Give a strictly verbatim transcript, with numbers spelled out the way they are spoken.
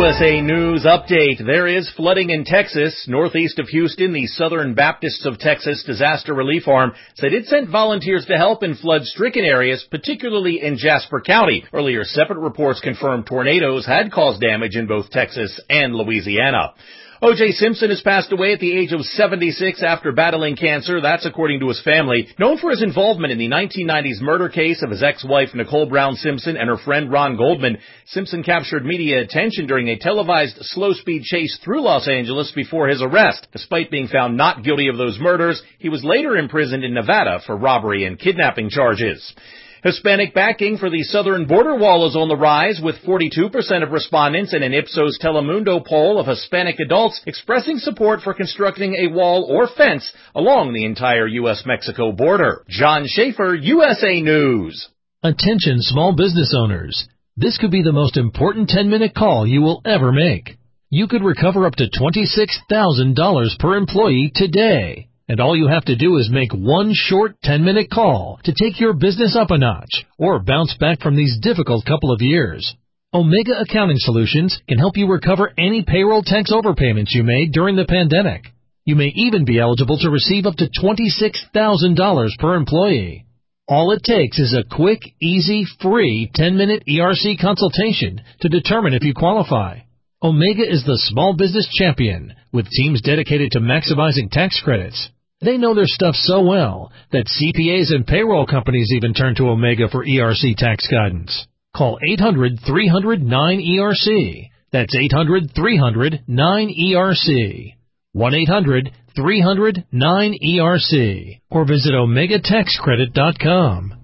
U S A News Update. There is flooding in Texas. Northeast of Houston, the Southern Baptists of Texas Disaster Relief Arm said it sent volunteers to help in flood-stricken areas, particularly in Jasper County. Earlier, separate reports confirmed tornadoes had caused damage in both Texas and Louisiana. O J Simpson has passed away at the age of seventy-six after battling cancer. That's according to his family. Known for his involvement in the nineteen nineties murder case of his ex-wife Nicole Brown Simpson and her friend Ron Goldman, Simpson captured media attention during a televised slow-speed chase through Los Angeles before his arrest. Despite being found not guilty of those murders, he was later imprisoned in Nevada for robbery and kidnapping charges. Hispanic backing for the southern border wall is on the rise, with forty-two percent of respondents in an Ipsos Telemundo poll of Hispanic adults expressing support for constructing a wall or fence along the entire U S Mexico border. John Schaefer, U S A News. Attention small business owners. This could be the most important ten-minute call you will ever make. You could recover up to twenty-six thousand dollars per employee today. And all you have to do is make one short ten-minute call to take your business up a notch or bounce back from these difficult couple of years. Omega Accounting Solutions can help you recover any payroll tax overpayments you made during the pandemic. You may even be eligible to receive up to twenty-six thousand dollars per employee. All it takes is a quick, easy, free ten-minute E R C consultation to determine if you qualify. Omega is the small business champion with teams dedicated to maximizing tax credits. They know their stuff so well that C P As and payroll companies even turn to Omega for E R C tax guidance. Call eight hundred, three hundred, nine E R C. That's eight hundred, three hundred, nine E R C. one eight hundred, three hundred, nine E R C. Or visit omega tax credit dot com.